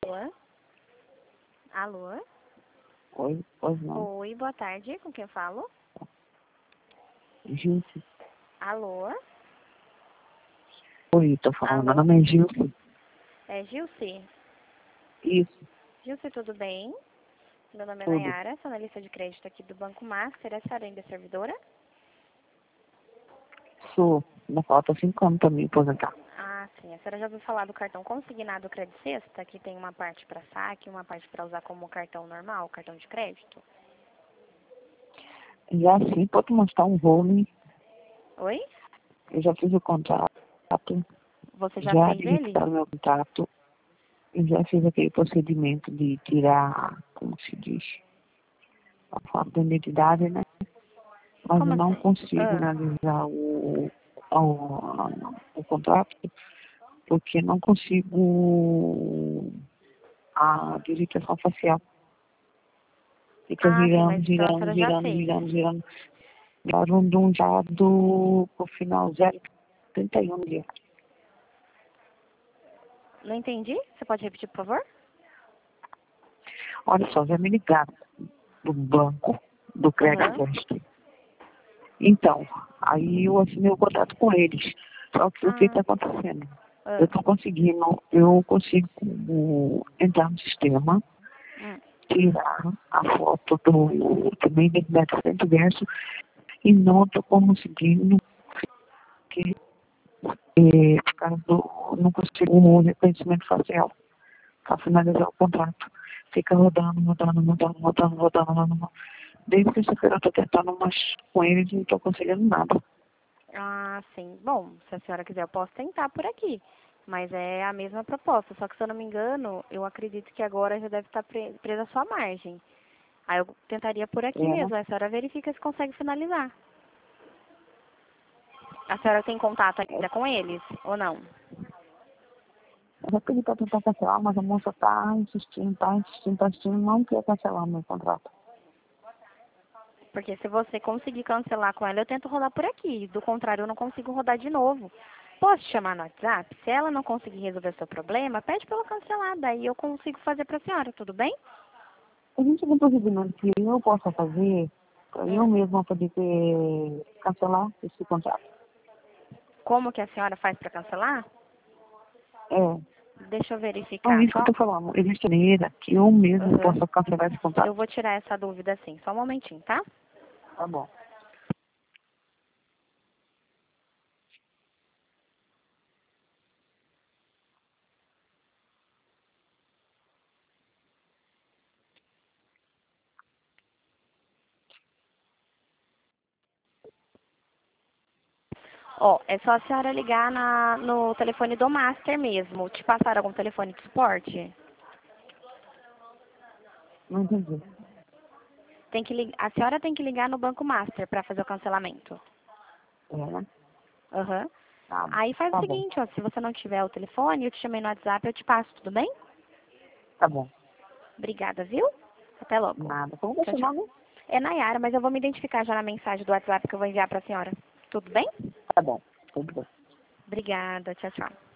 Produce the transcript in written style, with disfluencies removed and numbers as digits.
Alô? Alô? Oi, pois não. Oi, boa tarde. Com quem eu falo? Gilce. Alô? Oi, tô falando. Meu Alô? nome é Gilce. É Gilce? Isso, Gilce, tudo bem? Meu nome é tudo. Nayara, sou analista de crédito aqui do Banco Master. A senhora ainda é servidora? Sou. Ainda falta 5 anos pra me aposentar. Ah, sim. A senhora já ouviu falar do cartão consignado Credit Sexta, que tem uma parte para saque e uma parte para usar como cartão normal, cartão de crédito? Já sim, pode mostrar um roaming. Oi? Eu já fiz o contrato. Você já Já fez ele? habilitaram meu contrato. Eu já fiz aquele procedimento de tirar, como se diz, a foto da identidade, né? Mas Como eu não assim? consigo Ah, analisar o contrato porque não consigo a digitação facial. Fica sim, girando, mas então a girando, senhora já girando, fez. girando, girando. Daram de um dado pro final 0,31 dia. Não entendi? Você pode repetir, por favor? Olha só, já me ligaram do banco, do Aham. Credit. Então, aí eu assinei o contrato com eles. Só que o que Ah, está acontecendo? ah. Eu consigo entrar no sistema, Hum. tirar a foto do minha identidade frente e verso e não estou conseguindo que, por causa não consigo um reconhecimento facial para finalizar o contrato. Fica rodando, rodando, rodando, rodando, rodando, rodando. Desde sexta-feira eu estou tentando, mas com eles não estou conseguindo nada. Ah, sim. Bom, se a senhora quiser, eu posso tentar por aqui. Mas é a mesma proposta. Só que, se eu não me engano, eu acredito que agora já deve estar presa a sua margem. Aí eu tentaria por aqui É, né? mesmo. Aí a senhora verifica se consegue finalizar. A senhora tem contato ainda com eles ou não? Eu já pedi para tentar cancelar, mas a moça está insistindo, está insistindo, está insistindo, não quer cancelar o meu contrato. Porque se você conseguir cancelar com ela, eu tento rodar por aqui. Do contrário, eu não consigo rodar de novo. Posso te chamar no WhatsApp? Se ela não conseguir resolver seu problema, pede para ela cancelar. Daí eu consigo fazer para a senhora, tudo bem? Existe algum procedimento que eu possa fazer para eu Hum. mesma poder cancelar esse contrato? Como que a senhora faz para cancelar? É, Deixa eu não, verificar. isso que eu estou falando. Existe maneira que eu mesmo Aham. possa cancelar esse Eu contrato? vou tirar essa dúvida sim. Só um momentinho, tá? Tá bom. Ó, é só a senhora ligar no telefone do Master mesmo. Te passaram algum telefone de suporte? Não entendi. A senhora tem que ligar no Banco Master para fazer o cancelamento. É, né? Aham. Tá, Aí faz o tá bom. seguinte, ó, se você não tiver o telefone, eu te chamei no WhatsApp, eu te passo, tudo bem? Tá bom. Obrigada, viu? Até logo. Nada. Como que é Tchau, seu tchau. nome? É Nayara, mas eu vou me identificar já na mensagem do WhatsApp que eu vou enviar para a senhora. Tudo bem? Tá bom. Tudo bem. Obrigada, tchau, tchau.